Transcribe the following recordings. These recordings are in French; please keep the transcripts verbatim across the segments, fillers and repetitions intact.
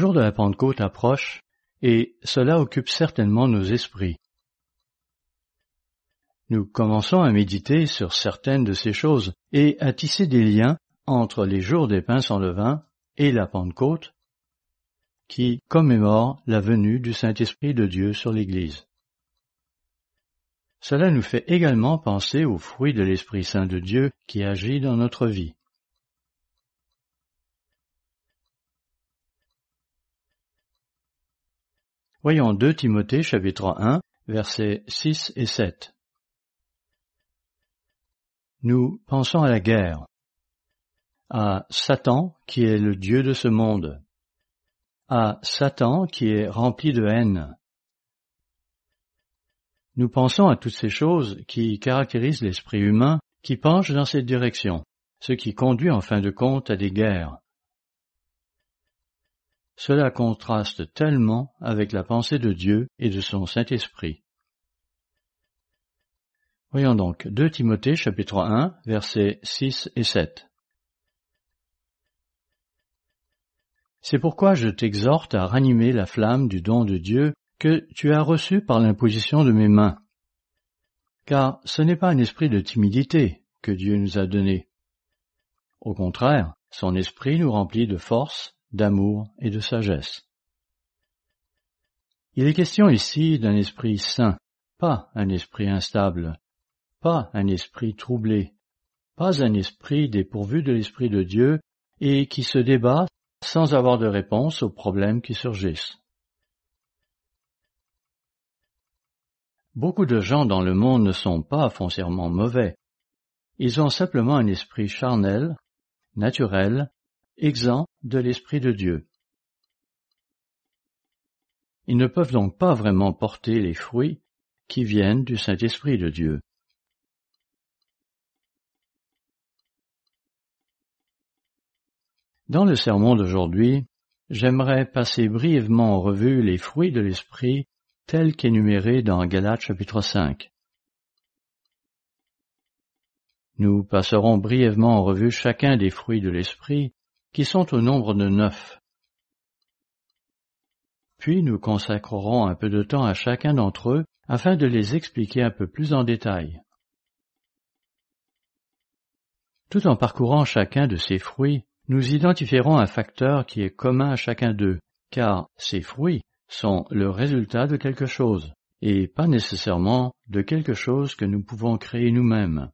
jour de la Pentecôte approche, et cela occupe certainement nos esprits. Nous commençons à méditer sur certaines de ces choses et à tisser des liens entre les jours des pains sans levain et la Pentecôte, qui commémore la venue du Saint-Esprit de Dieu sur l'Église. Cela nous fait également penser aux fruits de l'Esprit Saint de Dieu qui agit dans notre vie. Voyons deux Timothée chapitre un, versets six et sept. Nous pensons à la guerre, à Satan qui est le Dieu de ce monde, à Satan qui est rempli de haine. Nous pensons à toutes ces choses qui caractérisent l'esprit humain qui penche dans cette direction, ce qui conduit en fin de compte à des guerres. Cela contraste tellement avec la pensée de Dieu et de son Saint-Esprit. Voyons donc deux Timothée chapitre un, versets six et sept. C'est pourquoi je t'exhorte à ranimer la flamme du don de Dieu que tu as reçu par l'imposition de mes mains. Car ce n'est pas un esprit de timidité que Dieu nous a donné. Au contraire, son esprit nous remplit de force, d'amour et de sagesse. Il est question ici d'un esprit saint, pas un esprit instable, pas un esprit troublé, pas un esprit dépourvu de l'Esprit de Dieu et qui se débat sans avoir de réponse aux problèmes qui surgissent. Beaucoup de gens dans le monde ne sont pas foncièrement mauvais. Ils ont simplement un esprit charnel, naturel, exempt de l'Esprit de Dieu. Ils ne peuvent donc pas vraiment porter les fruits qui viennent du Saint-Esprit de Dieu. Dans le sermon d'aujourd'hui, j'aimerais passer brièvement en revue les fruits de l'Esprit tels qu'énumérés dans Galates chapitre cinq. Nous passerons brièvement en revue chacun des fruits de l'Esprit, qui sont au nombre de neuf. Puis nous consacrerons un peu de temps à chacun d'entre eux afin de les expliquer un peu plus en détail. Tout en parcourant chacun de ces fruits, nous identifierons un facteur qui est commun à chacun d'eux, car ces fruits sont le résultat de quelque chose, et pas nécessairement de quelque chose que nous pouvons créer nous-mêmes.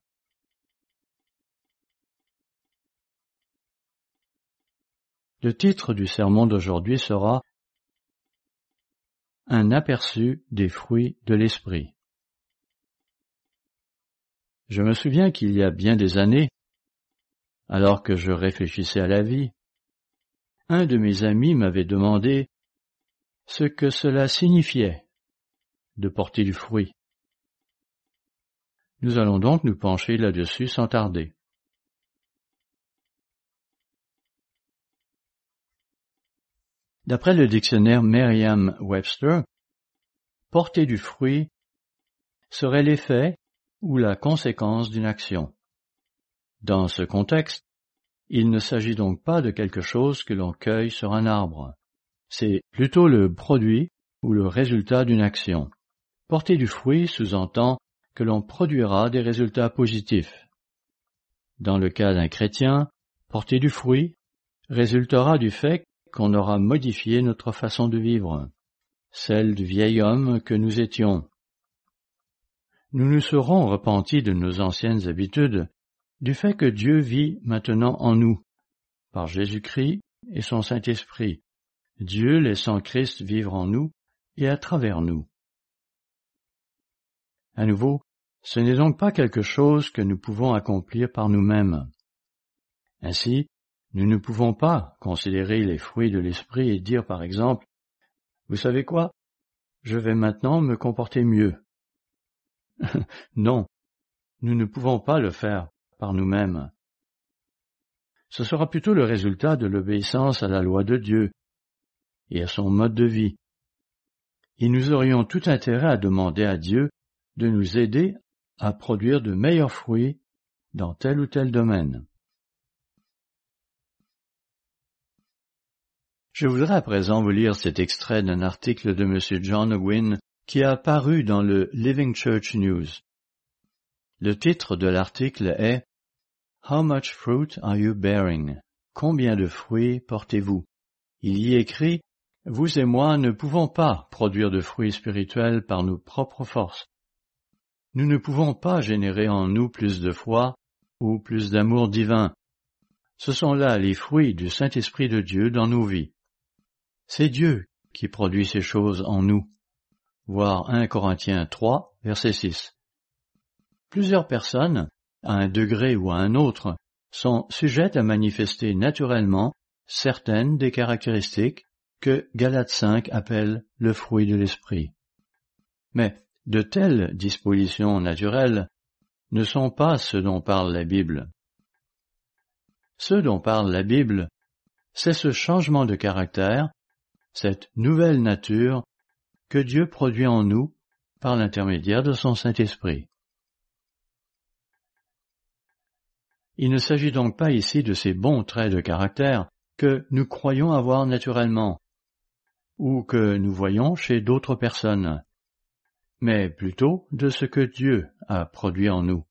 Le titre du sermon d'aujourd'hui sera « Un aperçu des fruits de l'Esprit ». Je me souviens qu'il y a bien des années, alors que je réfléchissais à la vie, un de mes amis m'avait demandé ce que cela signifiait de porter du fruit. Nous allons donc nous pencher là-dessus sans tarder. D'après le dictionnaire Merriam-Webster, porter du fruit serait l'effet ou la conséquence d'une action. Dans ce contexte, il ne s'agit donc pas de quelque chose que l'on cueille sur un arbre. C'est plutôt le produit ou le résultat d'une action. Porter du fruit sous-entend que l'on produira des résultats positifs. Dans le cas d'un chrétien, porter du fruit résultera du fait qu'on aura modifié notre façon de vivre, celle du vieil homme que nous étions. Nous nous serons repentis de nos anciennes habitudes, du fait que Dieu vit maintenant en nous, par Jésus-Christ et son Saint-Esprit, Dieu laissant Christ vivre en nous et à travers nous. À nouveau, ce n'est donc pas quelque chose que nous pouvons accomplir par nous-mêmes. Ainsi, nous ne pouvons pas considérer les fruits de l'Esprit et dire par exemple, « Vous savez quoi? Je vais maintenant me comporter mieux. » Non, nous ne pouvons pas le faire par nous-mêmes. Ce sera plutôt le résultat de l'obéissance à la loi de Dieu et à son mode de vie. Et nous aurions tout intérêt à demander à Dieu de nous aider à produire de meilleurs fruits dans tel ou tel domaine. Je voudrais à présent vous lire cet extrait d'un article de M. John Ogwyn qui a paru dans le Living Church News. Le titre de l'article est « How much fruit are you bearing? Combien de fruits portez-vous » Il y est écrit « Vous et moi ne pouvons pas produire de fruits spirituels par nos propres forces. Nous ne pouvons pas générer en nous plus de foi ou plus d'amour divin. Ce sont là les fruits du Saint-Esprit de Dieu dans nos vies. C'est Dieu qui produit ces choses en nous. » Voir un Corinthiens trois, verset six. Plusieurs personnes, à un degré ou à un autre, sont sujettes à manifester naturellement certaines des caractéristiques que Galates cinq appelle le fruit de l'esprit. Mais de telles dispositions naturelles ne sont pas ce dont parle la Bible. Ce dont parle la Bible, c'est ce changement de caractère, cette nouvelle nature que Dieu produit en nous par l'intermédiaire de son Saint-Esprit. Il ne s'agit donc pas ici de ces bons traits de caractère que nous croyons avoir naturellement, ou que nous voyons chez d'autres personnes, mais plutôt de ce que Dieu a produit en nous.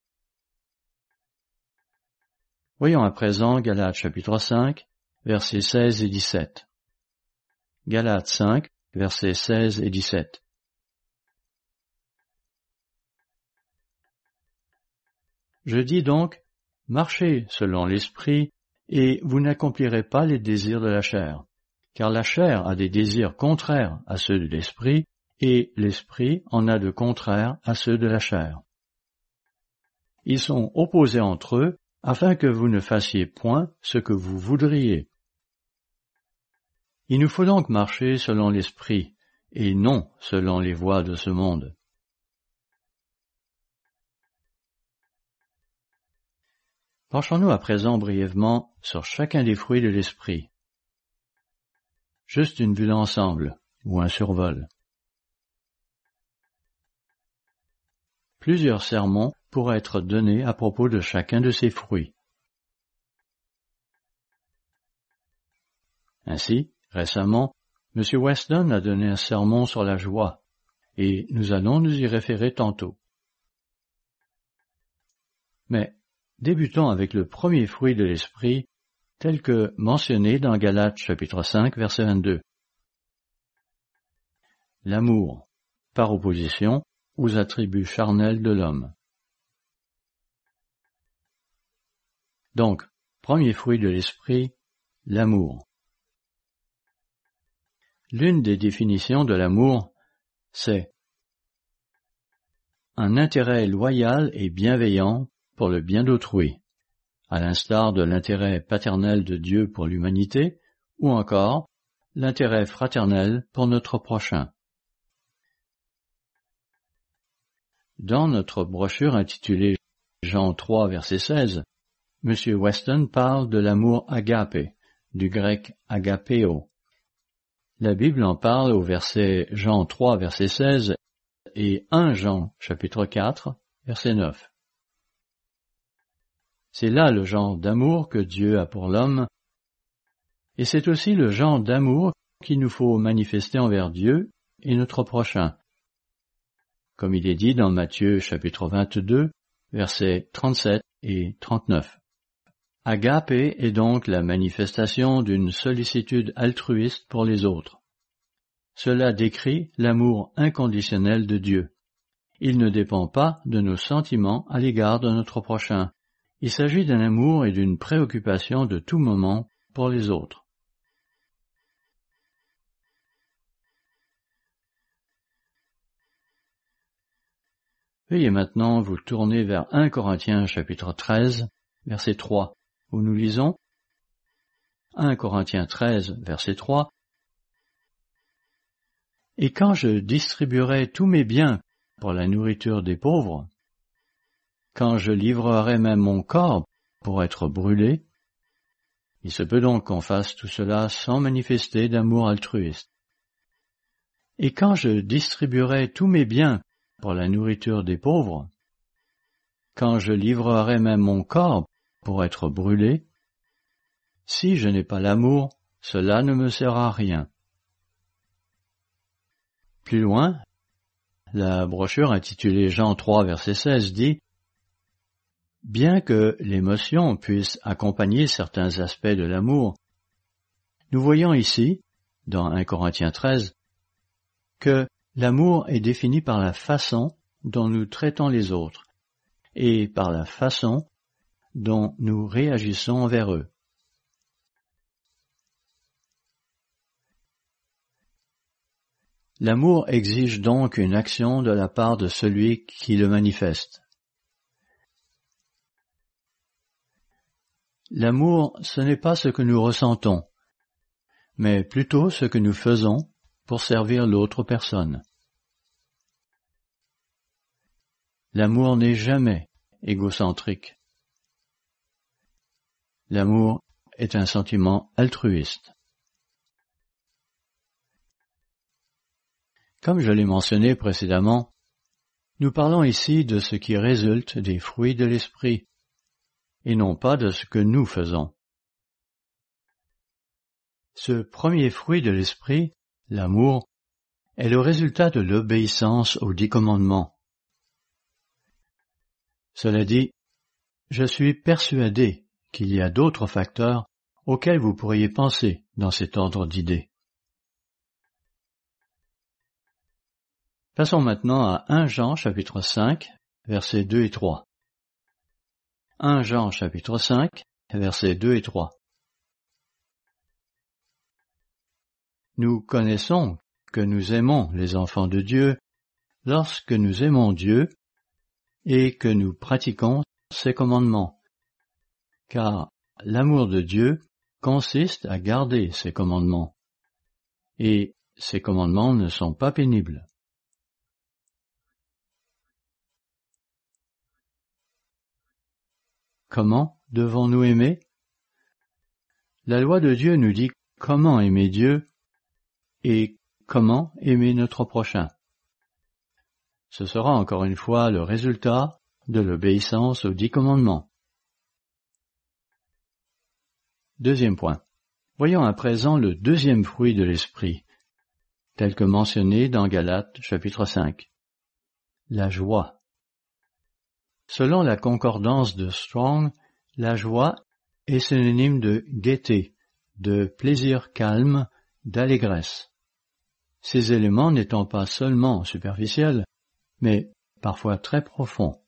Voyons à présent Galates chapitre cinq, versets seize et dix-sept. Galates cinq, versets seize et dix-sept. Je dis donc, marchez selon l'esprit, et vous n'accomplirez pas les désirs de la chair, car la chair a des désirs contraires à ceux de l'esprit, et l'esprit en a de contraires à ceux de la chair. Ils sont opposés entre eux, afin que vous ne fassiez point ce que vous voudriez. Il nous faut donc marcher selon l'esprit, et non selon les voies de ce monde. Penchons-nous à présent brièvement sur chacun des fruits de l'esprit. Juste une vue d'ensemble, ou un survol. Plusieurs sermons pourraient être donnés à propos de chacun de ces fruits. Ainsi, récemment, M. Weston a donné un sermon sur la joie, et nous allons nous y référer tantôt. Mais débutons avec le premier fruit de l'esprit, tel que mentionné dans Galates chapitre cinq, verset vingt-deux. L'amour, par opposition aux attributs charnels de l'homme. Donc, premier fruit de l'esprit, l'amour. L'une des définitions de l'amour, c'est un intérêt loyal et bienveillant pour le bien d'autrui, à l'instar de l'intérêt paternel de Dieu pour l'humanité, ou encore l'intérêt fraternel pour notre prochain. Dans notre brochure intitulée Jean trois, verset seize, M. Weston parle de l'amour agapé, du grec agapéo. La Bible en parle au verset Jean trois, verset seize et premier Jean, chapitre quatre, verset neuf. C'est là le genre d'amour que Dieu a pour l'homme, et c'est aussi le genre d'amour qu'il nous faut manifester envers Dieu et notre prochain, comme il est dit dans Matthieu chapitre vingt-deux, versets trente-sept et trente-neuf. Agapé est donc la manifestation d'une sollicitude altruiste pour les autres. Cela décrit l'amour inconditionnel de Dieu. Il ne dépend pas de nos sentiments à l'égard de notre prochain. Il s'agit d'un amour et d'une préoccupation de tout moment pour les autres. Veuillez maintenant vous tourner vers premier Corinthiens chapitre treize, verset trois, où nous lisons premier Corinthiens treize, verset trois. « Et quand je distribuerai tous mes biens pour la nourriture des pauvres, quand je livrerai même mon corps pour être brûlé, il se peut donc qu'on fasse tout cela sans manifester d'amour altruiste. Et quand je distribuerai tous mes biens pour la nourriture des pauvres, quand je livrerai même mon corps pour être brûlé, si je n'ai pas l'amour, cela ne me sert à rien. Plus loin, la brochure intitulée Jean trois, verset seize dit « Bien que l'émotion puisse accompagner certains aspects de l'amour, nous voyons ici, dans un Corinthiens treize, que l'amour est défini par la façon dont nous traitons les autres et par la façon dont nous réagissons envers eux. L'amour exige donc une action de la part de celui qui le manifeste. L'amour, ce n'est pas ce que nous ressentons, mais plutôt ce que nous faisons pour servir l'autre personne. L'amour n'est jamais égocentrique. L'amour est un sentiment altruiste. Comme je l'ai mentionné précédemment, nous parlons ici de ce qui résulte des fruits de l'esprit, et non pas de ce que nous faisons. Ce premier fruit de l'esprit, l'amour, est le résultat de l'obéissance aux dix commandements. Cela dit, je suis persuadé qu'il y a d'autres facteurs auxquels vous pourriez penser dans cet ordre d'idées. Passons maintenant à un Jean chapitre cinq, versets deux et trois. un Jean chapitre cinq, versets deux et trois. Nous connaissons que nous aimons les enfants de Dieu lorsque nous aimons Dieu et que nous pratiquons ses commandements, car l'amour de Dieu consiste à garder ses commandements, et ses commandements ne sont pas pénibles. Comment devons-nous aimer? La loi de Dieu nous dit comment aimer Dieu et comment aimer notre prochain. Ce sera encore une fois le résultat de l'obéissance aux dix commandements. Deuxième point. Voyons à présent le deuxième fruit de l'esprit, tel que mentionné dans Galates chapitre cinq. La joie. Selon la concordance de Strong, la joie est synonyme de gaieté, de plaisir calme, d'allégresse. Ces éléments n'étant pas seulement superficiels, mais parfois très profonds.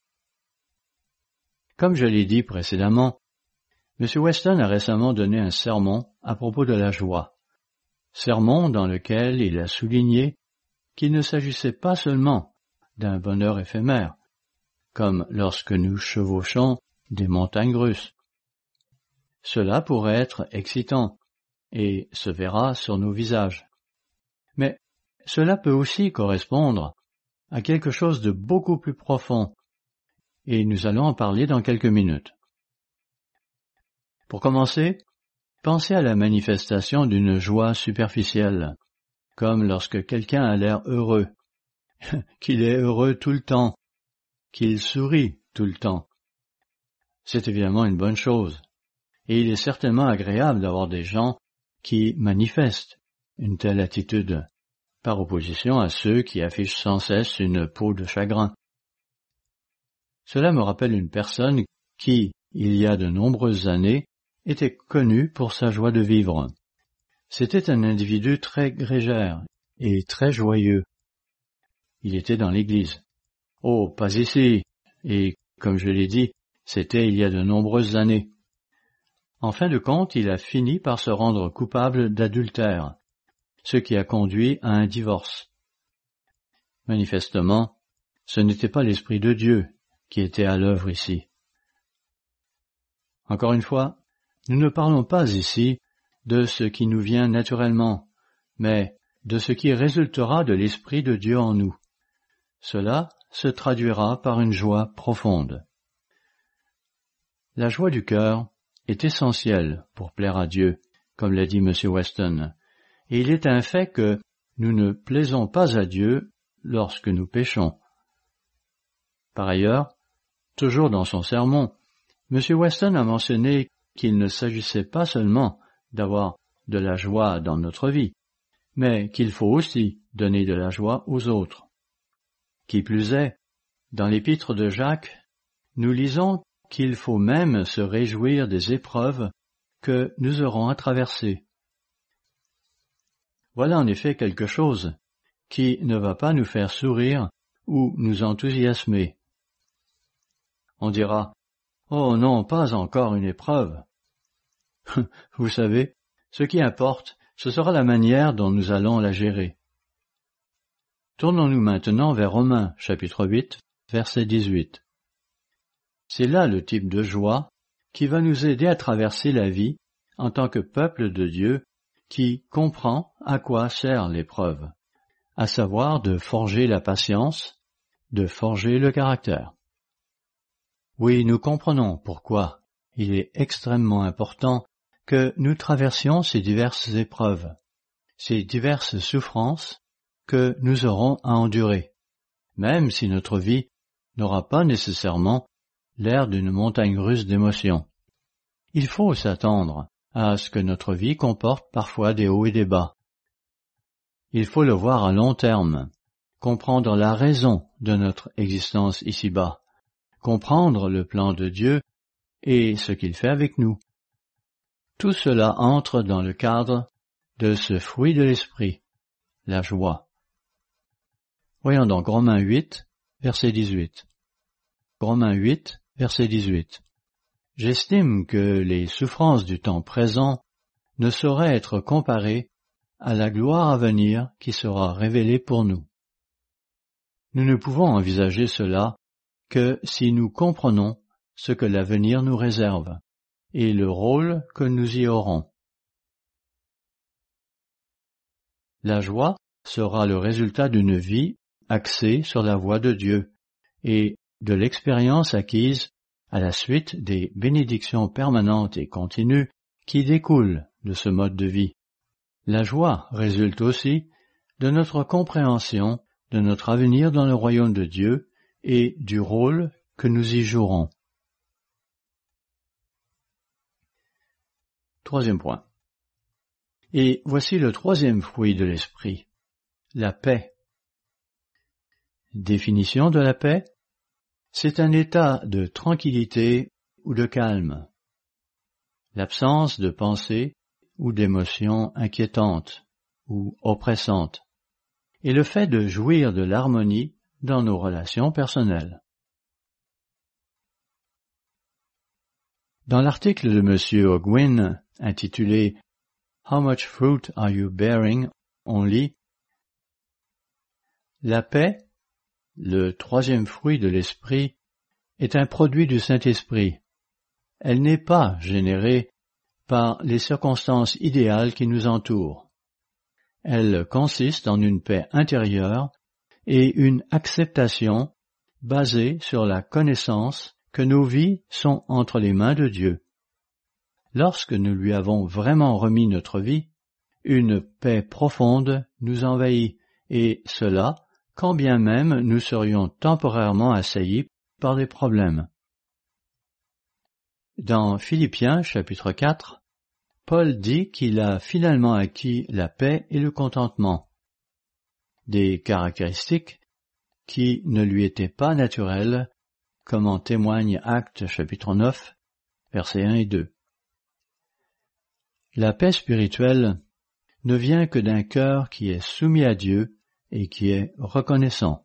Comme je l'ai dit précédemment, M. Weston a récemment donné un sermon à propos de la joie, sermon dans lequel il a souligné qu'il ne s'agissait pas seulement d'un bonheur éphémère, comme lorsque nous chevauchons des montagnes russes. Cela pourrait être excitant et se verra sur nos visages. Mais cela peut aussi correspondre à quelque chose de beaucoup plus profond, et nous allons en parler dans quelques minutes. Pour commencer, pensez à la manifestation d'une joie superficielle, comme lorsque quelqu'un a l'air heureux, qu'il est heureux tout le temps, qu'il sourit tout le temps. C'est évidemment une bonne chose, et il est certainement agréable d'avoir des gens qui manifestent une telle attitude, par opposition à ceux qui affichent sans cesse une peau de chagrin. Cela me rappelle une personne qui, il y a de nombreuses années, était connue pour sa joie de vivre. C'était un individu très grégère et très joyeux. Il était dans l'église. Oh, pas ici, et comme je l'ai dit, c'était il y a de nombreuses années. En fin de compte, il a fini par se rendre coupable d'adultère, ce qui a conduit à un divorce. Manifestement, ce n'était pas l'Esprit de Dieu qui était à l'œuvre ici. Encore une fois, nous ne parlons pas ici de ce qui nous vient naturellement, mais de ce qui résultera de l'Esprit de Dieu en nous. Cela se traduira par une joie profonde. La joie du cœur est essentielle pour plaire à Dieu, comme l'a dit M. Weston, et il est un fait que nous ne plaisons pas à Dieu lorsque nous péchons. Par ailleurs, toujours dans son sermon, M. Weston a mentionné qu'il ne s'agissait pas seulement d'avoir de la joie dans notre vie, mais qu'il faut aussi donner de la joie aux autres. Qui plus est, dans l'épître de Jacques, nous lisons qu'il faut même se réjouir des épreuves que nous aurons à traverser. Voilà en effet quelque chose qui ne va pas nous faire sourire ou nous enthousiasmer. On dira, « Oh non, pas encore une épreuve. » Vous savez, ce qui importe, ce sera la manière dont nous allons la gérer. Tournons-nous maintenant vers Romains, chapitre huit, verset dix-huit. C'est là le type de joie qui va nous aider à traverser la vie en tant que peuple de Dieu qui comprend à quoi sert l'épreuve, à savoir de forger la patience, de forger le caractère. Oui, nous comprenons pourquoi il est extrêmement important que nous traversions ces diverses épreuves, ces diverses souffrances que nous aurons à endurer, même si notre vie n'aura pas nécessairement l'air d'une montagne russe d'émotions. Il faut s'attendre à ce que notre vie comporte parfois des hauts et des bas. Il faut le voir à long terme, comprendre la raison de notre existence ici-bas, comprendre le plan de Dieu et ce qu'il fait avec nous. Tout cela entre dans le cadre de ce fruit de l'esprit, la joie. Voyons donc Romains huit, verset dix-huit. Romains huit, verset dix-huit. J'estime que les souffrances du temps présent ne sauraient être comparées à la gloire à venir qui sera révélée pour nous. Nous ne pouvons envisager cela que si nous comprenons ce que l'avenir nous réserve et le rôle que nous y aurons. La joie sera le résultat d'une vie axée sur la voie de Dieu et de l'expérience acquise à la suite des bénédictions permanentes et continues qui découlent de ce mode de vie. La joie résulte aussi de notre compréhension de notre avenir dans le royaume de Dieu et du rôle que nous y jouerons. Troisième point. Et voici le troisième fruit de l'esprit, la paix. Définition de la paix. C'est un état de tranquillité ou de calme, l'absence de pensée ou d'émotions inquiétantes ou oppressantes, et le fait de jouir de l'harmonie dans nos relations personnelles. Dans l'article de M. Ogwyn intitulé « How much fruit are you bearing ?» on lit « La paix, le troisième fruit de l'esprit, est un produit du Saint-Esprit. Elle n'est pas générée par les circonstances idéales qui nous entourent. Elle consiste en une paix intérieure et une acceptation basée sur la connaissance que nos vies sont entre les mains de Dieu. Lorsque nous lui avons vraiment remis notre vie, une paix profonde nous envahit, et cela, quand bien même nous serions temporairement assaillis par des problèmes. Dans Philippiens chapitre quatre, Paul dit qu'il a finalement acquis la paix et le contentement, des caractéristiques qui ne lui étaient pas naturelles, comme en témoigne Actes chapitre neuf, versets un et deux. La paix spirituelle ne vient que d'un cœur qui est soumis à Dieu et qui est reconnaissant.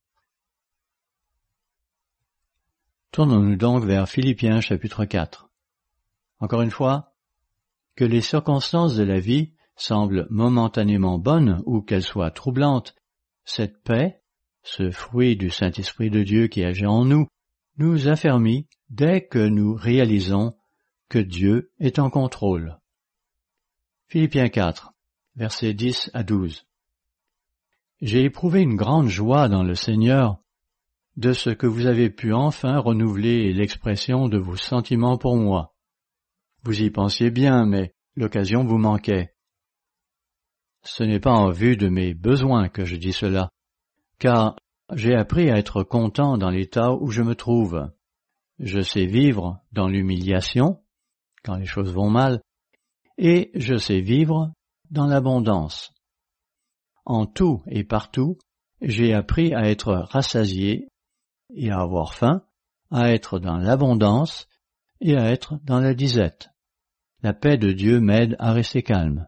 Tournons-nous donc vers Philippiens chapitre quatre. Encore une fois, que les circonstances de la vie semblent momentanément bonnes ou qu'elles soient troublantes, cette paix, ce fruit du Saint-Esprit de Dieu qui agit en nous, nous affermit dès que nous réalisons que Dieu est en contrôle. Philippiens quatre, versets dix à douze. J'ai éprouvé une grande joie dans le Seigneur de ce que vous avez pu enfin renouveler l'expression de vos sentiments pour moi. Vous y pensiez bien, mais l'occasion vous manquait. Ce n'est pas en vue de mes besoins que je dis cela, car j'ai appris à être content dans l'état où je me trouve. Je sais vivre dans l'humiliation, quand les choses vont mal, et je sais vivre dans l'abondance. En tout et partout, j'ai appris à être rassasié et à avoir faim, à être dans l'abondance et à être dans la disette. La paix de Dieu m'aide à rester calme.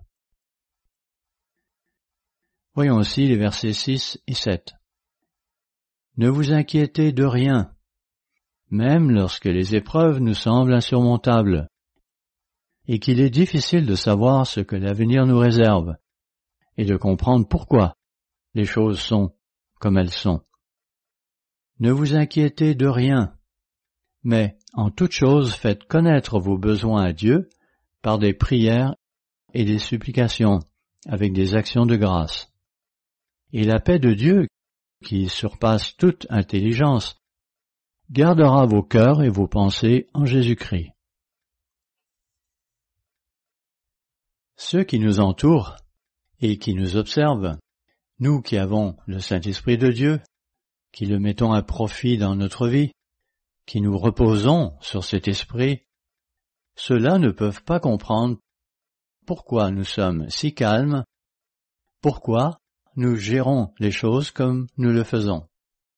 Voyons aussi les versets six et sept. Ne vous inquiétez de rien, même lorsque les épreuves nous semblent insurmontables, et qu'il est difficile de savoir ce que l'avenir nous réserve, et de comprendre pourquoi les choses sont comme elles sont. Ne vous inquiétez de rien, mais en toute chose faites connaître vos besoins à Dieu par des prières et des supplications, avec des actions de grâce. Et la paix de Dieu, qui surpasse toute intelligence, gardera vos cœurs et vos pensées en Jésus-Christ. Ceux qui nous entourent et qui nous observent, nous qui avons le Saint-Esprit de Dieu, qui le mettons à profit dans notre vie, qui nous reposons sur cet esprit, ceux-là ne peuvent pas comprendre pourquoi nous sommes si calmes, pourquoi nous gérons les choses comme nous le faisons.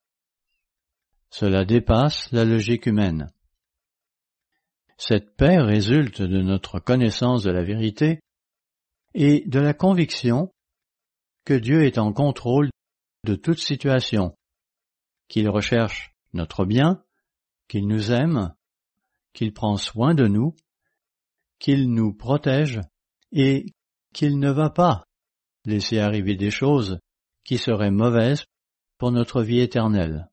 Cela dépasse la logique humaine. Cette paix résulte de notre connaissance de la vérité et de la conviction que Dieu est en contrôle de toute situation, qu'il recherche notre bien, qu'il nous aime, qu'il prend soin de nous, qu'il nous protège et qu'il ne va pas laisser arriver des choses qui seraient mauvaises pour notre vie éternelle.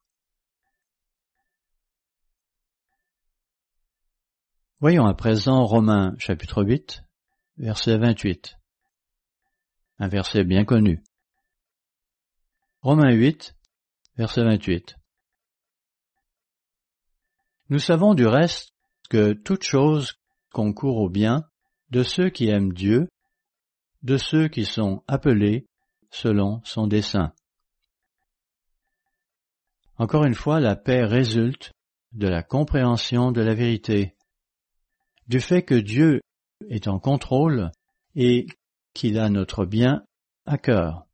Voyons à présent Romains chapitre huit, verset vingt-huit. Un verset bien connu. Romains huit, verset vingt-huit. Nous savons du reste que toute chose concourt au bien de ceux qui aiment Dieu, de ceux qui sont appelés selon son dessein. Encore une fois, la paix résulte de la compréhension de la vérité, du fait que Dieu est en contrôle et qu'il a notre bien à cœur.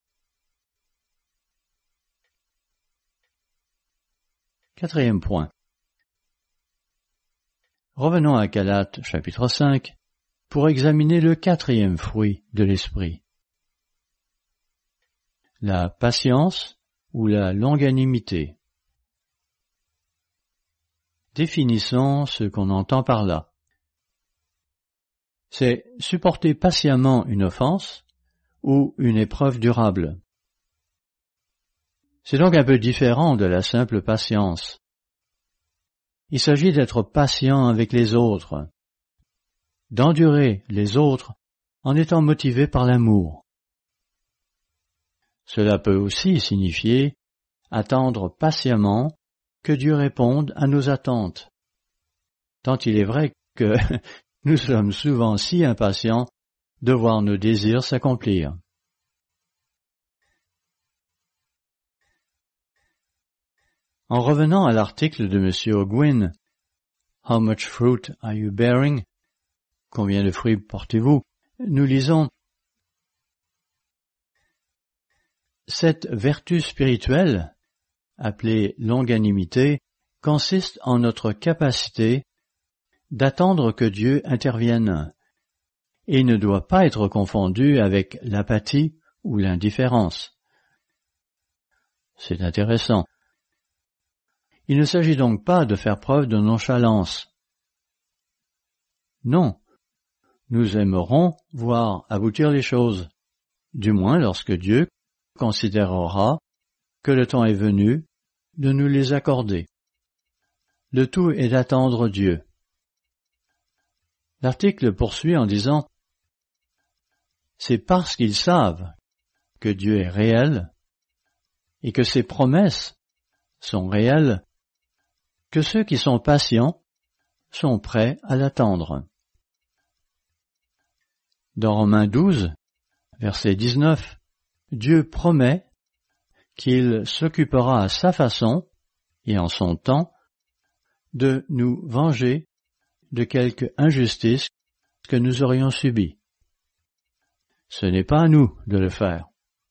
Quatrième point. Revenons à Galates chapitre cinq pour examiner le quatrième fruit de l'esprit. La patience ou la longanimité. Définissons ce qu'on entend par là. C'est supporter patiemment une offense ou une épreuve durable. C'est donc un peu différent de la simple patience. Il s'agit d'être patient avec les autres, d'endurer les autres en étant motivé par l'amour. Cela peut aussi signifier attendre patiemment que Dieu réponde à nos attentes, tant il est vrai que nous sommes souvent si impatients de voir nos désirs s'accomplir. En revenant à l'article de M. Ogwyn, « How much fruit are you bearing ?» « Combien de fruits portez-vous ?» Nous lisons « Cette vertu spirituelle, appelée longanimité, consiste en notre capacité d'attendre que Dieu intervienne et ne doit pas être confondue avec l'apathie ou l'indifférence. » C'est intéressant. Il ne s'agit donc pas de faire preuve de nonchalance. Non, nous aimerons voir aboutir les choses, du moins lorsque Dieu considérera que le temps est venu de nous les accorder. Le tout est d'attendre Dieu. L'article poursuit en disant « C'est parce qu'ils savent que Dieu est réel et que ses promesses sont réelles que ceux qui sont patients sont prêts à l'attendre. » Dans Romains douze, verset dix-neuf, Dieu promet qu'il s'occupera à sa façon et en son temps de nous venger de quelque injustice que nous aurions subi. Ce n'est pas à nous de le faire.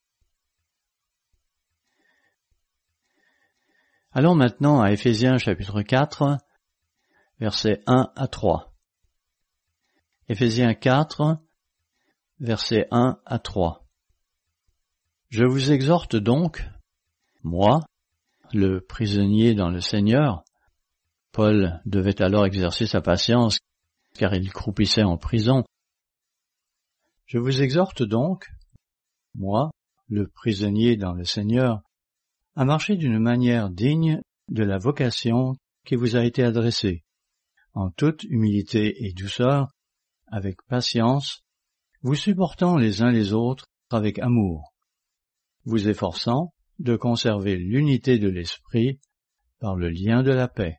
Allons maintenant à Éphésiens chapitre quatre, versets un à trois. Éphésiens quatre, versets un à trois. Je vous exhorte donc, moi, le prisonnier dans le Seigneur. Paul devait alors exercer sa patience, car il croupissait en prison. Je vous exhorte donc, moi, le prisonnier dans le Seigneur, à marcher d'une manière digne de la vocation qui vous a été adressée, en toute humilité et douceur, avec patience, vous supportant les uns les autres avec amour, vous efforçant de conserver l'unité de l'esprit par le lien de la paix.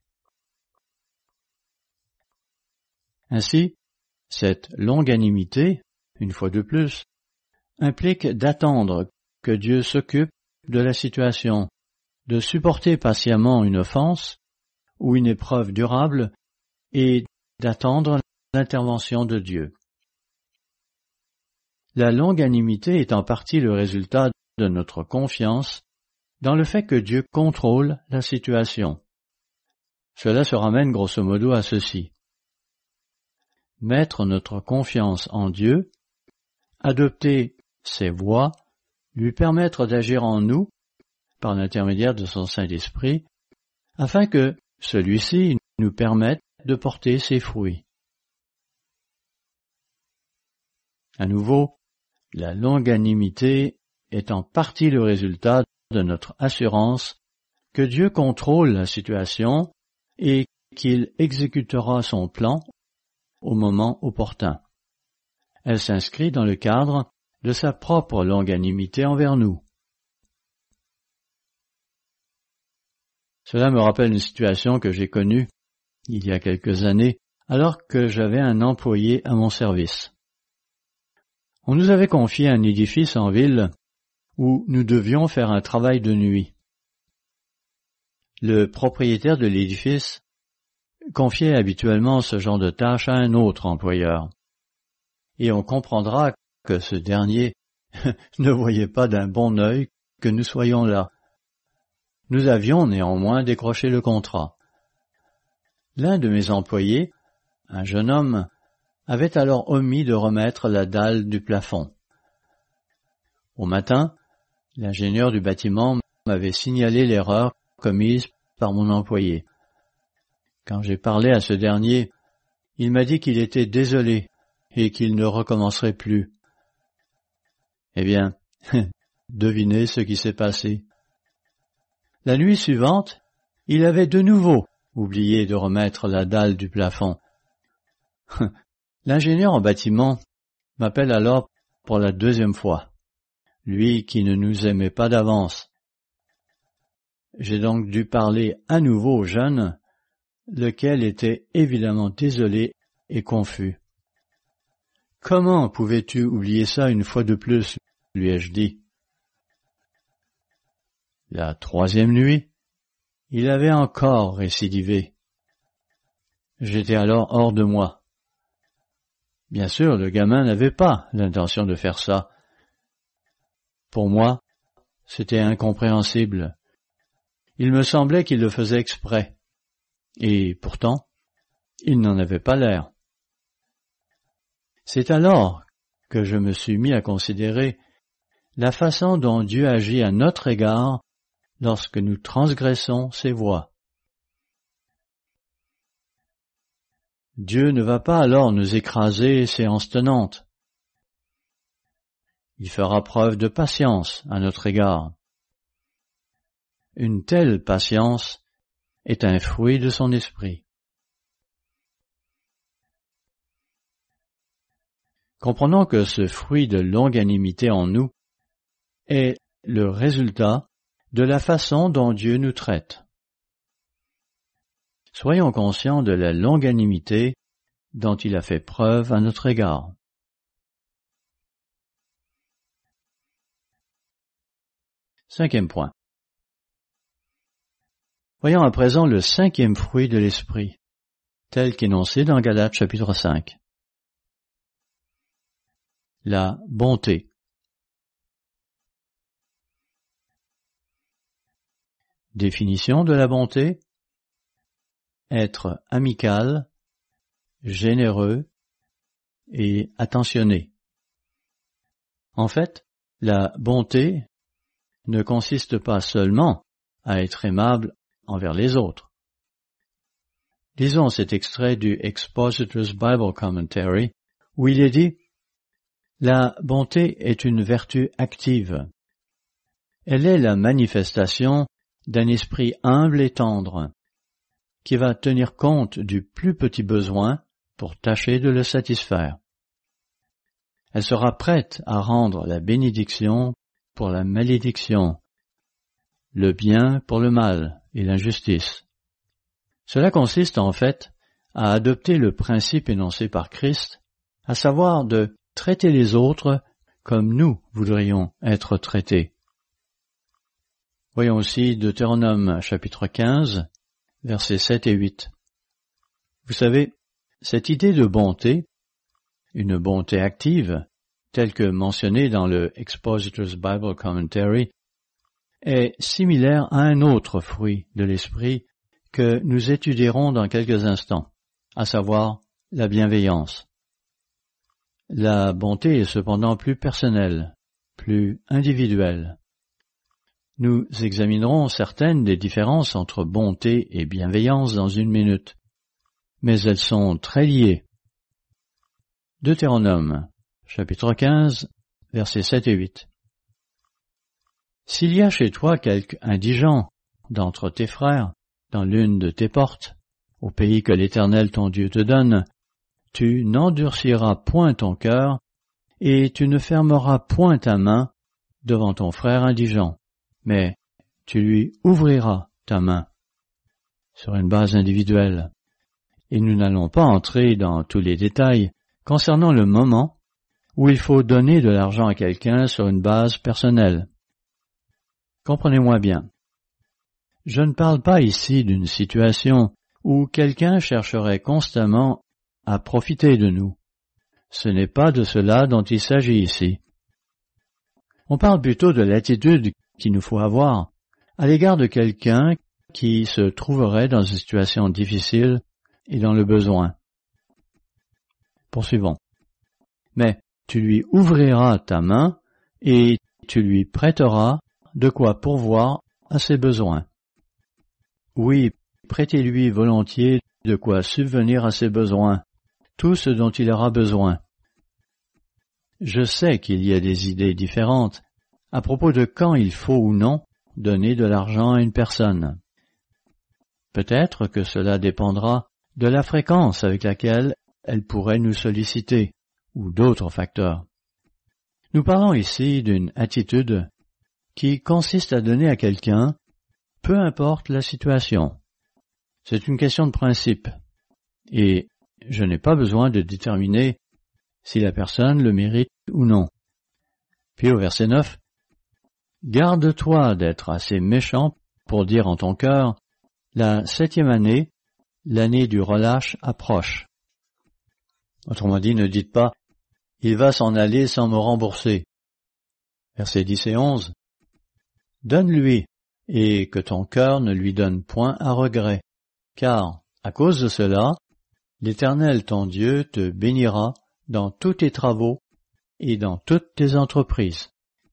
Ainsi, cette longanimité, une fois de plus, implique d'attendre que Dieu s'occupe de la situation, de supporter patiemment une offense ou une épreuve durable et d'attendre l'intervention de Dieu. La longanimité est en partie le résultat de notre confiance dans le fait que Dieu contrôle la situation. Cela se ramène grosso modo à ceci. Mettre notre confiance en Dieu, adopter ses voies, lui permettre d'agir en nous par l'intermédiaire de son Saint-Esprit, afin que celui-ci nous permette de porter ses fruits. À nouveau, la longanimité est en partie le résultat de notre assurance que Dieu contrôle la situation et qu'il exécutera son plan au moment opportun. Elle s'inscrit dans le cadre de sa propre longanimité envers nous. Cela me rappelle une situation que j'ai connue il y a quelques années alors que j'avais un employé à mon service. On nous avait confié un édifice en ville où nous devions faire un travail de nuit. Le propriétaire de l'édifice confiait habituellement ce genre de tâche à un autre employeur. Et on comprendra que ce dernier ne voyait pas d'un bon œil que nous soyons là. Nous avions néanmoins décroché le contrat. L'un de mes employés, un jeune homme, avait alors omis de remettre la dalle du plafond. Au matin, l'ingénieur du bâtiment m'avait signalé l'erreur commise par mon employé. Quand j'ai parlé à ce dernier, il m'a dit qu'il était désolé et qu'il ne recommencerait plus. Eh bien, devinez ce qui s'est passé. La nuit suivante, il avait de nouveau oublié de remettre la dalle du plafond. L'ingénieur en bâtiment m'appelle alors pour la deuxième fois, lui qui ne nous aimait pas d'avance. J'ai donc dû parler à nouveau au jeune, lequel était évidemment désolé et confus. « Comment pouvais-tu oublier ça une fois de plus ?» lui ai-je dit. La troisième nuit, il avait encore récidivé. J'étais alors hors de moi. Bien sûr, le gamin n'avait pas l'intention de faire ça. Pour moi, c'était incompréhensible. Il me semblait qu'il le faisait exprès. Et pourtant, il n'en avait pas l'air. C'est alors que je me suis mis à considérer la façon dont Dieu agit à notre égard lorsque nous transgressons ses voies. Dieu ne va pas alors nous écraser séance tenante. Il fera preuve de patience à notre égard. Une telle patience est un fruit de son esprit. Comprenons que ce fruit de longanimité en nous est le résultat de la façon dont Dieu nous traite. Soyons conscients de la longanimité dont il a fait preuve à notre égard. Cinquième point. Voyons à présent le cinquième fruit de l'esprit, tel qu'énoncé dans Galates chapitre cinq. La bonté. Définition de la bonté: être amical, généreux et attentionné. En fait, la bonté ne consiste pas seulement à être aimable envers les autres. Lisons cet extrait du Expositor's Bible Commentary où il est dit: la bonté est une vertu active. Elle est la manifestation d'un esprit humble et tendre, qui va tenir compte du plus petit besoin pour tâcher de le satisfaire. Elle sera prête à rendre la bénédiction pour la malédiction, le bien pour le mal et l'injustice. Cela consiste en fait à adopter le principe énoncé par Christ, à savoir de traiter les autres comme nous voudrions être traités. Voyons aussi Deutéronome chapitre quinze, versets sept et huit. Vous savez, cette idée de bonté, une bonté active, telle que mentionnée dans le Expositor's Bible Commentary, est similaire à un autre fruit de l'esprit que nous étudierons dans quelques instants, à savoir la bienveillance. La bonté est cependant plus personnelle, plus individuelle. Nous examinerons certaines des différences entre bonté et bienveillance dans une minute, mais elles sont très liées. Deutéronome, chapitre quinze, versets sept et huit. S'il y a chez toi quelque indigent d'entre tes frères, dans l'une de tes portes, au pays que l'Éternel ton Dieu te donne, tu n'endurciras point ton cœur, et tu ne fermeras point ta main devant ton frère indigent, mais tu lui ouvriras ta main, sur une base individuelle. Et nous n'allons pas entrer dans tous les détails concernant le moment où il faut donner de l'argent à quelqu'un sur une base personnelle. Comprenez-moi bien. Je ne parle pas ici d'une situation où quelqu'un chercherait constamment à profiter de nous. Ce n'est pas de cela dont il s'agit ici. On parle plutôt de l'attitude qu'il nous faut avoir à l'égard de quelqu'un qui se trouverait dans une situation difficile et dans le besoin. Poursuivons. Mais tu lui ouvriras ta main et tu lui prêteras de quoi pourvoir à ses besoins. Oui, prêtez-lui volontiers de quoi subvenir à ses besoins, tout ce dont il aura besoin. Je sais qu'il y a des idées différentes à propos de quand il faut ou non donner de l'argent à une personne. Peut-être que cela dépendra de la fréquence avec laquelle elle pourrait nous solliciter, ou d'autres facteurs. Nous parlons ici d'une attitude qui consiste à donner à quelqu'un, peu importe la situation. C'est une question de principe, et je n'ai pas besoin de déterminer si la personne le mérite ou non. Puis au verset neuf, « Garde-toi d'être assez méchant pour dire en ton cœur, la septième année, l'année du relâche approche. » Autrement dit, ne dites pas, « Il va s'en aller sans me rembourser. » Versets dix et onze, « Donne-lui, et que ton cœur ne lui donne point à regret, car, à cause de cela, l'Éternel ton Dieu te bénira dans tous tes travaux et dans toutes tes entreprises.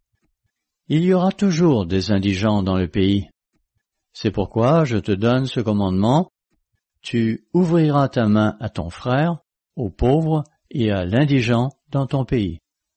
Il y aura toujours des indigents dans le pays. C'est pourquoi je te donne ce commandement, tu ouvriras ta main à ton frère, aux pauvres et à l'indigent dans ton pays. »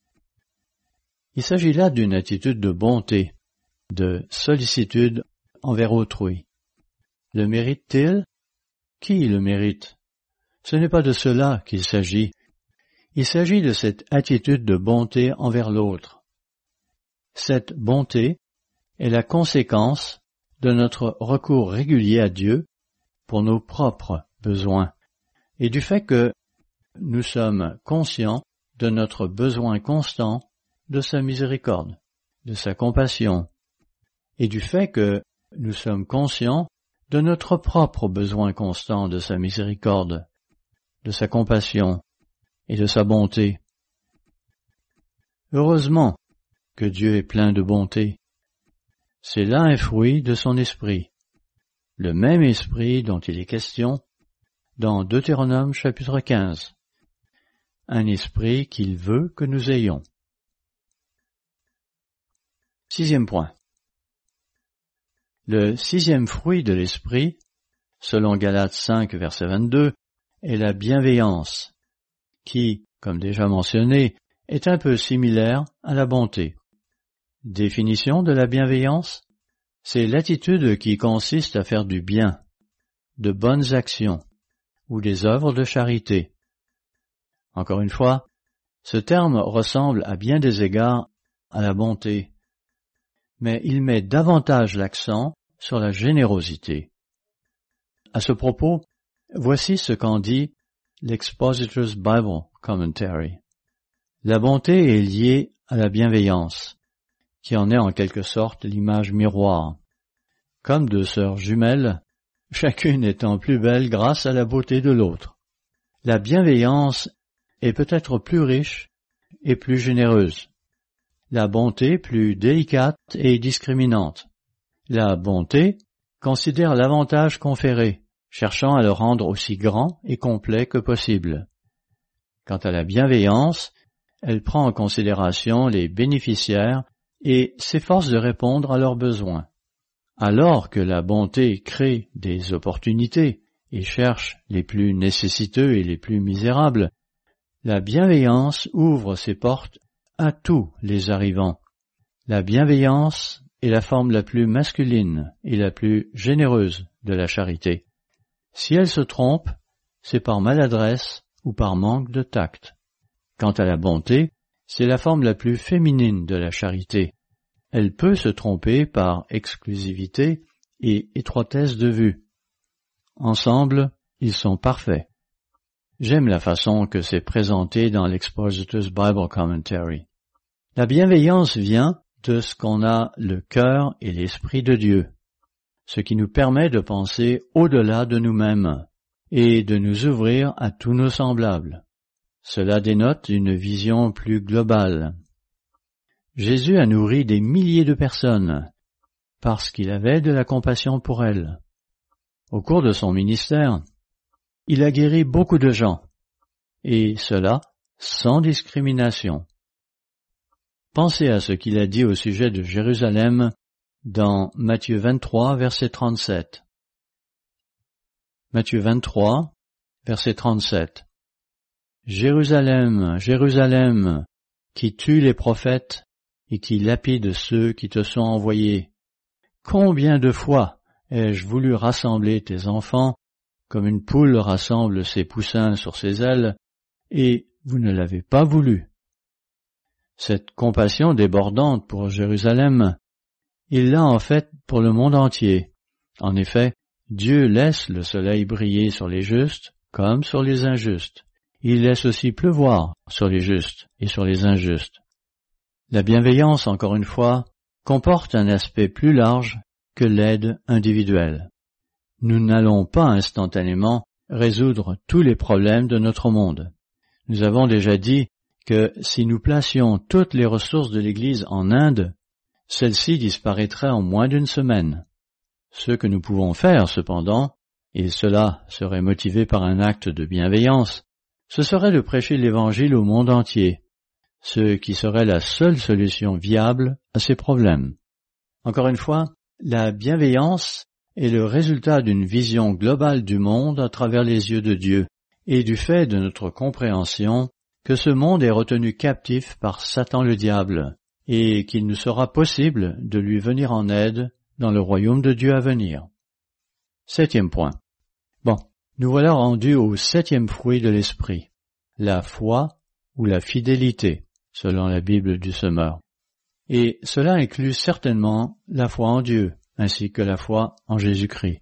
Il s'agit là d'une attitude de bonté, de sollicitude envers autrui. Le mérite-t-il? Qui le mérite? Ce n'est pas de cela qu'il s'agit. Il s'agit de cette attitude de bonté envers l'autre. Cette bonté est la conséquence de notre recours régulier à Dieu pour nos propres besoins et du fait que nous sommes conscients de notre besoin constant de sa miséricorde, de sa compassion, et du fait que nous sommes conscients de notre propre besoin constant de sa miséricorde, de sa compassion et de sa bonté. Heureusement que Dieu est plein de bonté. C'est là un fruit de son esprit, le même esprit dont il est question dans Deutéronome chapitre quinze, un esprit qu'il veut que nous ayons. Sixième point. Le sixième fruit de l'esprit, selon Galates cinq, verset vingt-deux, est la bienveillance, qui, comme déjà mentionné, est un peu similaire à la bonté. Définition de la bienveillance, c'est l'attitude qui consiste à faire du bien, de bonnes actions, ou des œuvres de charité. Encore une fois, ce terme ressemble à bien des égards à la bonté, mais il met davantage l'accent sur la générosité. À ce propos, voici ce qu'en dit l'Expositor's Bible Commentary. La bonté est liée à la bienveillance, qui en est en quelque sorte l'image miroir. Comme deux sœurs jumelles, chacune étant plus belle grâce à la beauté de l'autre. La bienveillance est peut-être plus riche et plus généreuse. La bonté plus délicate et discriminante. La bonté considère l'avantage conféré, cherchant à le rendre aussi grand et complet que possible. Quant à la bienveillance, elle prend en considération les bénéficiaires et s'efforce de répondre à leurs besoins. Alors que la bonté crée des opportunités et cherche les plus nécessiteux et les plus misérables, la bienveillance ouvre ses portes à tous les arrivants. La bienveillance est la forme la plus masculine et la plus généreuse de la charité. Si elle se trompe, c'est par maladresse ou par manque de tact. Quant à la bonté, c'est la forme la plus féminine de la charité. Elle peut se tromper par exclusivité et étroitesse de vue. Ensemble, ils sont parfaits. J'aime la façon que c'est présenté dans l'Expositor's Bible Commentary. La bienveillance vient de ce qu'on a le cœur et l'esprit de Dieu, ce qui nous permet de penser au-delà de nous-mêmes et de nous ouvrir à tous nos semblables. Cela dénote une vision plus globale. Jésus a nourri des milliers de personnes parce qu'il avait de la compassion pour elles. Au cours de son ministère, il a guéri beaucoup de gens, et cela sans discrimination. Pensez à ce qu'il a dit au sujet de Jérusalem dans Matthieu vingt-trois, verset trente-sept. Matthieu vingt-trois, verset trente-sept. Jérusalem, Jérusalem, qui tue les prophètes et qui lapide ceux qui te sont envoyés. Combien de fois ai-je voulu rassembler tes enfants, comme une poule rassemble ses poussins sur ses ailes, et vous ne l'avez pas voulu. Cette compassion débordante pour Jérusalem, il l'a en fait pour le monde entier. En effet, Dieu laisse le soleil briller sur les justes comme sur les injustes. Il laisse aussi pleuvoir sur les justes et sur les injustes. La bienveillance, encore une fois, comporte un aspect plus large que l'aide individuelle. Nous n'allons pas instantanément résoudre tous les problèmes de notre monde. Nous avons déjà dit que si nous placions toutes les ressources de l'Église en Inde, celles-ci disparaîtraient en moins d'une semaine. Ce que nous pouvons faire, cependant, et cela serait motivé par un acte de bienveillance, ce serait de prêcher l'Évangile au monde entier, ce qui serait la seule solution viable à ces problèmes. Encore une fois, la bienveillance est le résultat d'une vision globale du monde à travers les yeux de Dieu et du fait de notre compréhension que ce monde est retenu captif par Satan le diable et qu'il nous sera possible de lui venir en aide dans le royaume de Dieu à venir. Septième point. Bon, nous voilà rendus au septième fruit de l'esprit, la foi ou la fidélité, selon la Bible du Semeur. Et cela inclut certainement la foi en Dieu, ainsi que la foi en Jésus-Christ.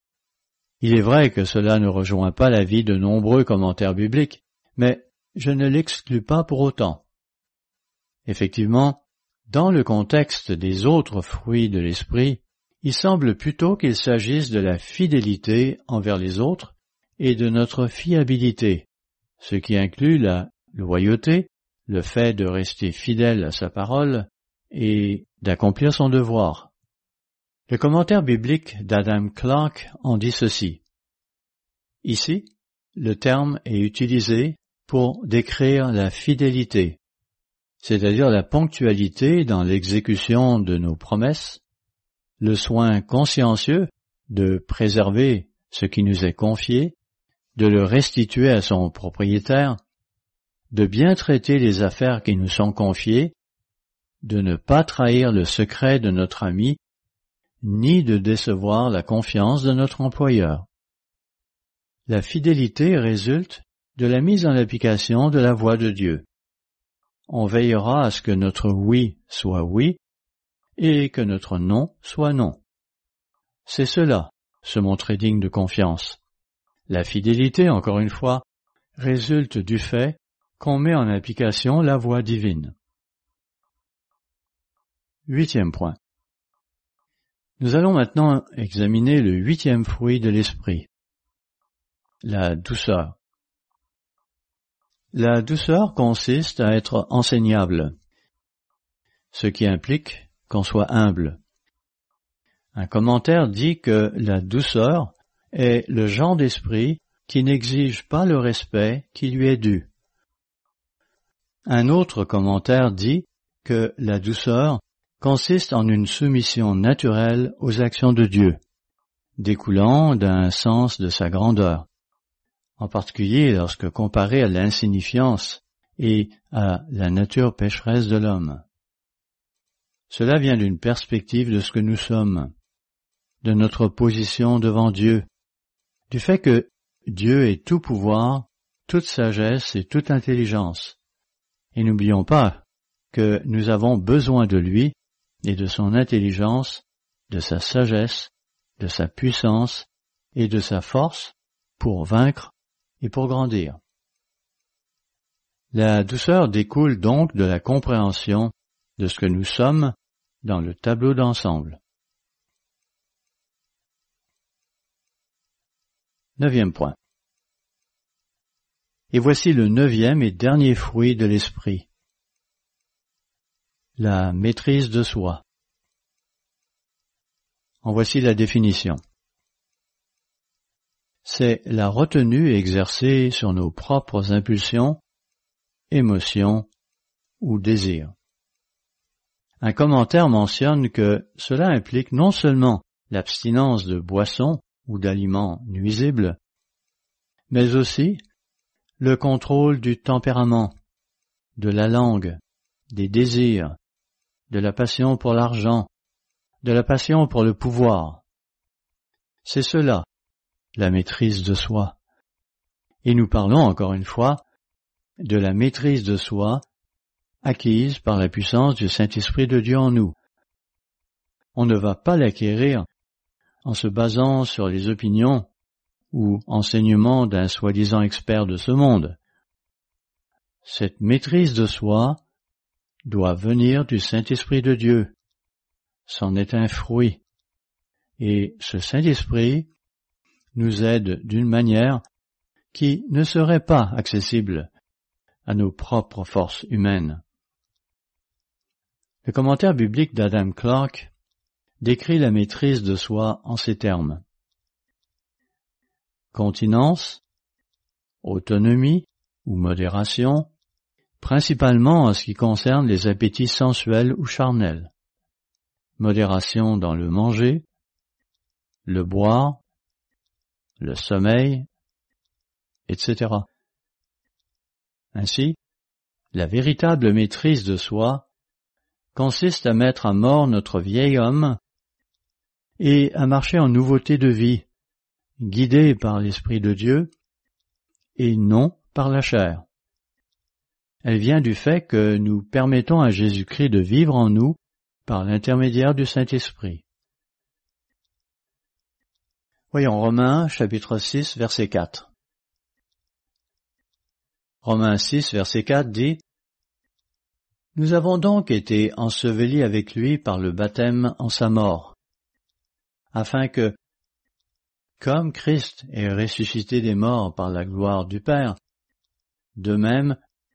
Il est vrai que cela ne rejoint pas l'avis de nombreux commentaires bibliques, mais je ne l'exclus pas pour autant. Effectivement, dans le contexte des autres fruits de l'esprit, il semble plutôt qu'il s'agisse de la fidélité envers les autres et de notre fiabilité, ce qui inclut la loyauté, le fait de rester fidèle à sa parole et d'accomplir son devoir. Le commentaire biblique d'Adam Clarke en dit ceci. Ici, le terme est utilisé pour décrire la fidélité, c'est-à-dire la ponctualité dans l'exécution de nos promesses, le soin consciencieux de préserver ce qui nous est confié, de le restituer à son propriétaire, de bien traiter les affaires qui nous sont confiées, de ne pas trahir le secret de notre ami, ni de décevoir la confiance de notre employeur. La fidélité résulte de la mise en application de la voix de Dieu. On veillera à ce que notre oui soit oui et que notre non soit non. C'est cela, se montrer digne de confiance. La fidélité, encore une fois, résulte du fait qu'on met en application la voix divine. Huitième point. Nous allons maintenant examiner le huitième fruit de l'esprit, la douceur. La douceur consiste à être enseignable, ce qui implique qu'on soit humble. Un commentaire dit que la douceur est le genre d'esprit qui n'exige pas le respect qui lui est dû. Un autre commentaire dit que la douceur consiste en une soumission naturelle aux actions de Dieu, découlant d'un sens de sa grandeur, en particulier lorsque comparé à l'insignifiance et à la nature pécheresse de l'homme. Cela vient d'une perspective de ce que nous sommes, de notre position devant Dieu, du fait que Dieu est tout pouvoir, toute sagesse et toute intelligence. Et n'oublions pas que nous avons besoin de lui et de son intelligence, de sa sagesse, de sa puissance et de sa force pour vaincre et pour grandir. La douceur découle donc de la compréhension de ce que nous sommes dans le tableau d'ensemble. Neuvième point. Et voici le neuvième et dernier fruit de l'esprit. La maîtrise de soi. En voici la définition. C'est la retenue exercée sur nos propres impulsions, émotions ou désirs. Un commentaire mentionne que cela implique non seulement l'abstinence de boissons ou d'aliments nuisibles, mais aussi le contrôle du tempérament, de la langue, des désirs, de la passion pour l'argent, de la passion pour le pouvoir. C'est cela, la maîtrise de soi. Et nous parlons encore une fois de la maîtrise de soi acquise par la puissance du Saint-Esprit de Dieu en nous. On ne va pas l'acquérir en se basant sur les opinions ou enseignements d'un soi-disant expert de ce monde. Cette maîtrise de soi doit venir du Saint-Esprit de Dieu. C'en est un fruit. Et ce Saint-Esprit nous aide d'une manière qui ne serait pas accessible à nos propres forces humaines. Le commentaire biblique d'Adam Clarke décrit la maîtrise de soi en ces termes. Continence, autonomie ou modération, principalement en ce qui concerne les appétits sensuels ou charnels. Modération dans le manger, le boire, le sommeil, et cetera. Ainsi, la véritable maîtrise de soi consiste à mettre à mort notre vieil homme et à marcher en nouveauté de vie, guidé par l'Esprit de Dieu et non par la chair. Elle vient du fait que nous permettons à Jésus-Christ de vivre en nous par l'intermédiaire du Saint-Esprit. Voyons Romains chapitre six verset quatre. Romains six verset quatre dit « Nous avons donc été ensevelis avec lui par le baptême en sa mort, afin que, comme Christ est ressuscité des morts par la gloire du Père, de même,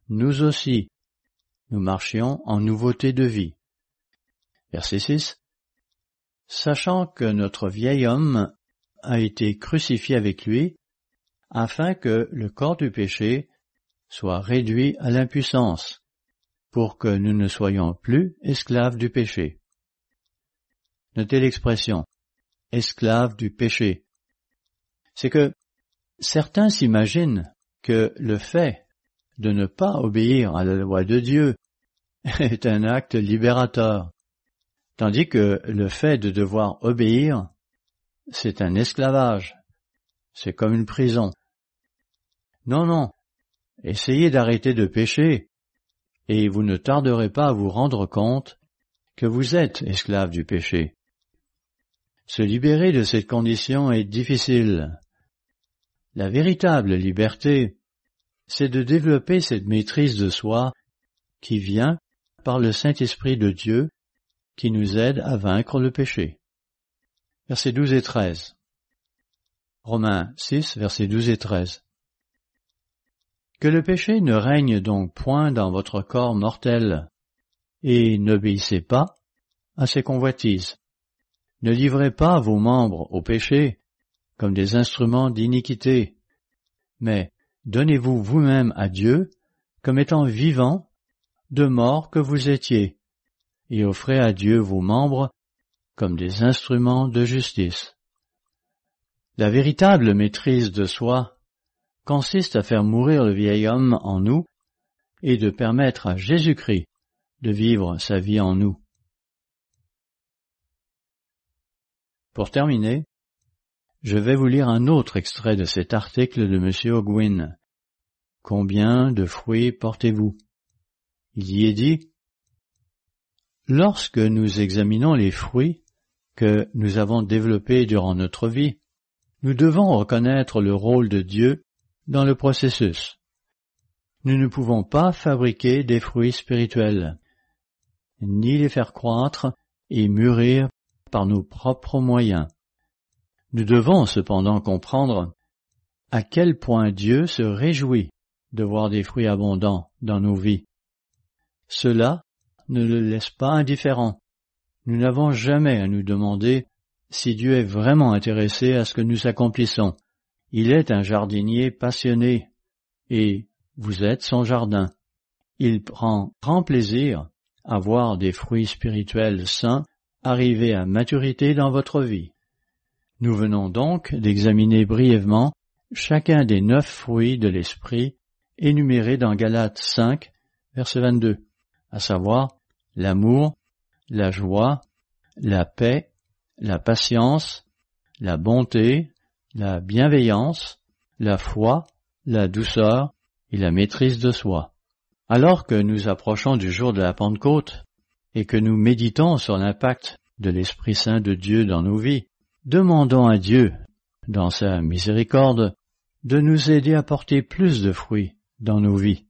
nous aussi, nous marchions en nouveauté de vie. Verset six. Sachant que notre vieil homme a été crucifié avec lui, afin que le corps du péché soit réduit à l'impuissance, pour que nous ne soyons plus esclaves du péché. Notez l'expression « esclaves du péché ». C'est que certains s'imaginent que le fait de ne pas obéir à la loi de Dieu est un acte libérateur, tandis que le fait de devoir obéir, c'est un esclavage, c'est comme une prison. Non, non, essayez d'arrêter de pécher, et vous ne tarderez pas à vous rendre compte que vous êtes esclave du péché. Se libérer de cette condition est difficile. La véritable liberté, c'est de développer cette maîtrise de soi qui vient par le Saint-Esprit de Dieu qui nous aide à vaincre le péché. Versets douze et treize. Romains six, versets douze et treize. Que le péché ne règne donc point dans votre corps mortel, et n'obéissez pas à ses convoitises. Ne livrez pas vos membres au péché comme des instruments d'iniquité, mais donnez-vous vous-même à Dieu comme étant vivants, de mort que vous étiez, et offrez à Dieu vos membres comme des instruments de justice. La véritable maîtrise de soi consiste à faire mourir le vieil homme en nous et de permettre à Jésus-Christ de vivre sa vie en nous. Pour terminer, je vais vous lire un autre extrait de cet article de M. Ogwyn. « Combien de fruits portez-vous » Il y est dit « Lorsque nous examinons les fruits que nous avons développés durant notre vie, nous devons reconnaître le rôle de Dieu dans le processus. Nous ne pouvons pas fabriquer des fruits spirituels, ni les faire croître et mûrir par nos propres moyens. Nous devons cependant comprendre à quel point Dieu se réjouit de voir des fruits abondants dans nos vies. Cela ne le laisse pas indifférent. Nous n'avons jamais à nous demander si Dieu est vraiment intéressé à ce que nous accomplissons. Il est un jardinier passionné, et vous êtes son jardin. Il prend grand plaisir à voir des fruits spirituels sains arriver à maturité dans votre vie. Nous venons donc d'examiner brièvement chacun des neuf fruits de l'esprit énumérés dans Galates cinq, verset vingt-deux, à savoir l'amour, la joie, la paix, la patience, la bonté, la bienveillance, la foi, la douceur et la maîtrise de soi. Alors que nous approchons du jour de la Pentecôte et que nous méditons sur l'impact de l'Esprit Saint de Dieu dans nos vies, demandons à Dieu, dans sa miséricorde, de nous aider à porter plus de fruits dans nos vies.